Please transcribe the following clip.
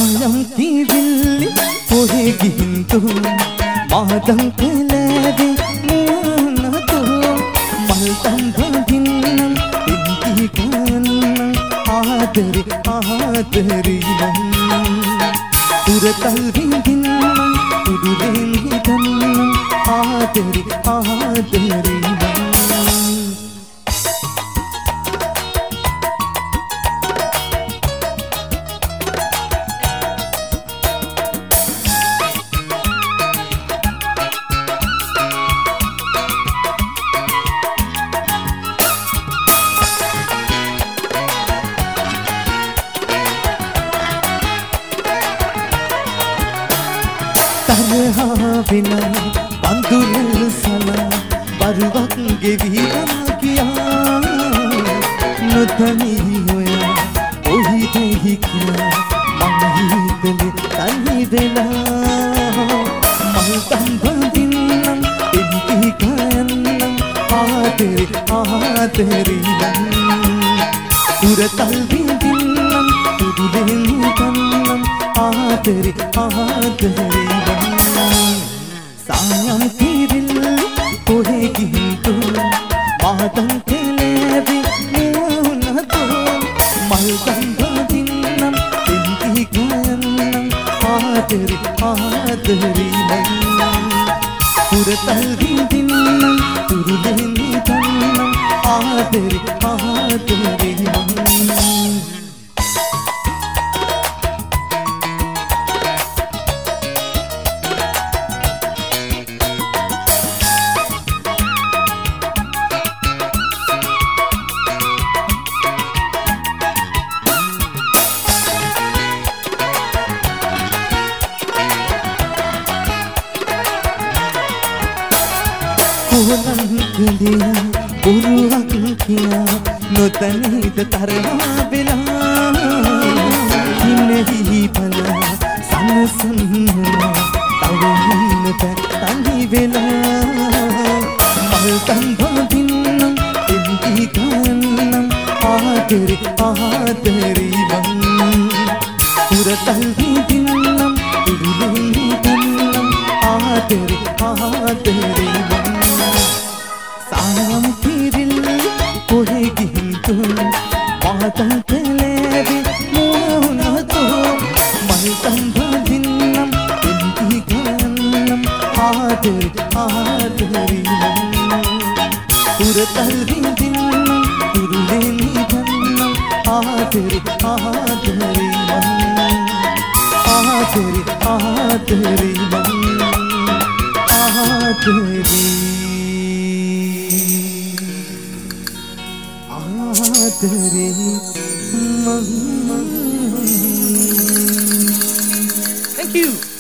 සායම් කිවිල්ලි ඔහෙ ගිහින්තු මාදම් කලෑවේ මුවනතු මල් තම්බදින්නම් එන්ති කන්නම් ආදරේ ආදරේනම් උරතල් විඳින්නම් උඩුලෙන් හිතන්නම් ආදරේ ආදරේනම් बिना बंधुल सला बरुवक ගෙවිලා ගියා නොදැනී හොයා ඔහි දෙහි කියා මම හිතලේ තනි වෙලා මල් තම්බදින්නම් එන්ති කයන්නම් ආදරේ ආදරේනම් උරතල් විඳින්නම් උඩුලෙන් හිතන්නම් ආදරේ ආදරේනම් सायं किविल्लि ओहे गिहिंतु मादं कलෑවේ මුවනතු මල් තම්බදින්නම් එන්ති කයන්නම් ආදරේ ආදරේනම් උරතල් විඳින්නම් උරුලෙන් හිතන්නම් ආදරේ ආදරේනම් ගලියා බොරුවක් කියා නොතනීද තරහා වෙලා හිනෙහි බලා සනසන්නා තව හින්නට තනි වෙලා මල් තම්බදින්නම් එන්ති කන්නම් ආදරේ ආදරේනම් උරතල් විඳින්නම් උඩුලෙන් හිතන්නම් ආදරේ ආදරේනම් सायं किविल्लि ओहे गिहिंतु मादं कलෑවේ මුවනතු මල් තම්බදින්නම් එන්ති කන්නම් ආදරේ ආදරේනම් උරතල් විඳින්නම් උරුලෙන් හිතන්නම් ආදරේ ආදරේනම් ආදරේ ආදරේනම් ආදරේ Thank you.